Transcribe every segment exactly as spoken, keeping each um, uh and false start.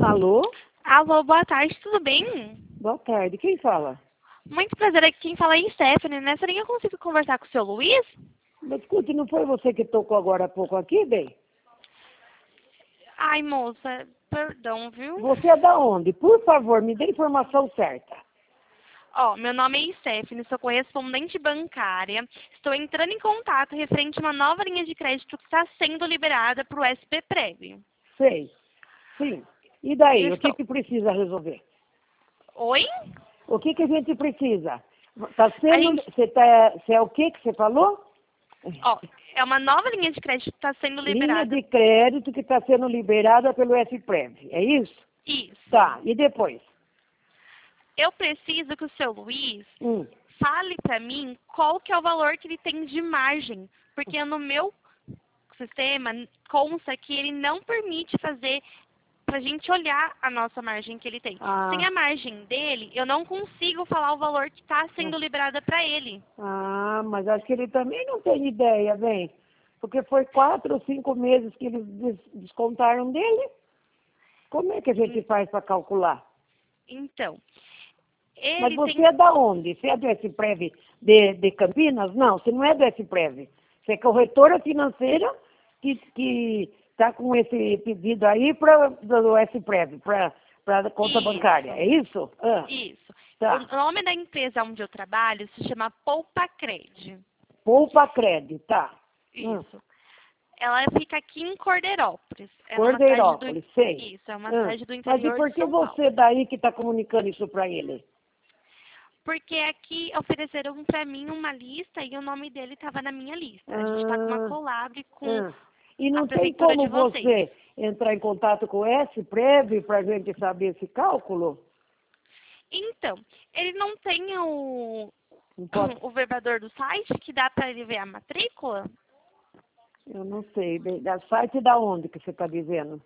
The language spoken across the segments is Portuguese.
Alô? Alô, boa tarde, tudo bem? Boa tarde. Quem fala? Muito prazer, aqui quem fala é Stephanie, né? Será que eu consigo conversar com o seu Luiz? Mas escute, não foi você que tocou agora há pouco aqui, bem? Ai, moça, perdão, viu? Você é da onde? Por favor, me dê a informação certa. Ó, meu nome é Stephanie, sou correspondente bancária. Estou entrando em contato referente a uma nova linha de crédito que está sendo liberada para o S P Prev. Sei. Sim. E daí? Eu O que estou... que precisa resolver? Oi? O que que a gente precisa? Tá A sendo... gente... Você tá... Você é o que que você falou? Ó, é uma nova linha de crédito que está sendo Linha liberada. de crédito que está sendo liberada pelo S Prev. É isso? Isso. Tá. E depois? Eu preciso que o seu Luiz Hum. fale para mim qual que é o valor que ele tem de margem, porque no meu sistema consta que ele não permite fazer para a gente olhar a nossa margem que ele tem. Ah. Sem a margem dele, eu não consigo falar o valor que está sendo liberada para ele. Ah, mas acho que ele também não tem ideia, bem. Porque foi quatro ou cinco meses que eles des- descontaram dele. Como é que a gente faz para calcular? Então, Mas ele você tem... é da onde? Você é do S-Prev de, de Campinas? Não, você não é do S-Prev. Você é corretora financeira que que está com esse pedido aí pra, do S-Prev, para a conta Isso, bancária. É isso? Ah, isso. tá. O nome da empresa onde eu trabalho se chama Poupa Cred. Poupa Crédito, tá. Hum. Isso. Ela fica aqui em Cordeirópolis. É uma cidade Cordeirópolis, do... sei. Isso, é uma Ah, cidade do mas e interior por de que São Paulo. você daí que está comunicando isso para ele? Porque aqui ofereceram para mim uma lista e o nome dele estava na minha lista. A gente está com uma Ah, collab com ah. E a não tem prefeitura de como vocês. você entrar em contato com o S-Prev para a gente saber esse cálculo? Então, ele não tem o, Não pode. o verbador do site que dá para ele ver a matrícula? Eu não sei. bem, Da site da onde que você está dizendo?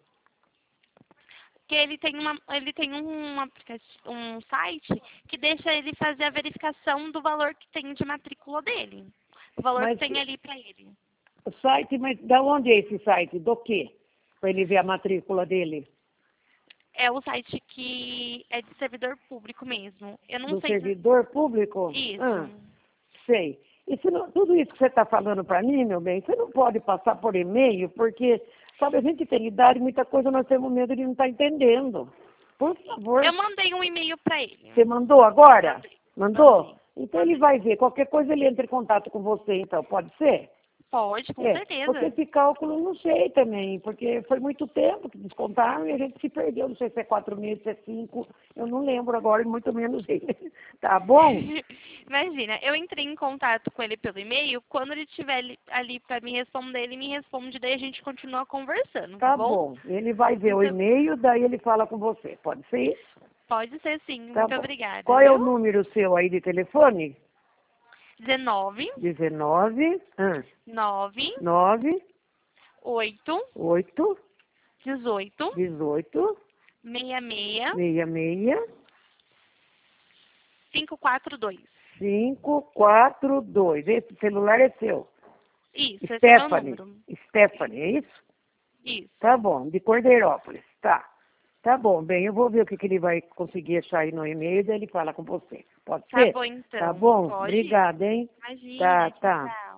Que ele tem uma, ele tem um, aplicati- um site que deixa ele fazer a verificação do valor que tem de matrícula dele. O valor Mas que tem ali para ele. o site, mas da onde é esse site? Do quê? Para ele ver a matrícula dele? É o site que é de servidor público mesmo. Eu não Do sei se... servidor público? Isso. Ah, sei. E se não- tudo isso que você está falando para mim, meu bem, você não pode passar por e-mail, porque, sabe, a gente tem idade, muita coisa nós temos medo de não estar entendendo. Por favor. Eu mandei um e-mail para ele. Você mandou agora? Mandou? Mandei. Então ele vai ver. Qualquer coisa ele entra em contato com você, então, pode ser? Pode, com É, porque certeza. esse cálculo eu não sei também, porque foi muito tempo que descontaram e a gente se perdeu. Não sei se é quatro meses, se é cinco, eu não lembro agora, e muito menos ele. Tá bom? Imagina, eu entrei em contato com ele pelo e-mail, quando ele estiver ali, ali para me responder, ele me responde, daí a gente continua conversando, tá, Tá bom? bom. Ele vai ver o Muito, e-mail, daí ele fala com você. Pode ser isso? pode ser sim, Tá muito bom. obrigada, Qual é o viu? número seu aí de telefone? dezenove, dezenove, ah, nove, nove, oito, oito, dezoito, dezoito, seis seis, seis seis, cinco quatro dois. cinco, quatro, dois. Esse celular é seu. Isso, esse é meu Stephanie. número. Stephanie, é isso? Isso. Tá bom, de Cordeirópolis. Tá. Tá bom, bem, eu vou ver o que, que ele vai conseguir achar aí no e-mail, daí ele fala com você. Pode Tá ser? bom, então. Tá bom? Pode ir. Obrigada, hein? Imagina, Tá, tchau, tá. tchau.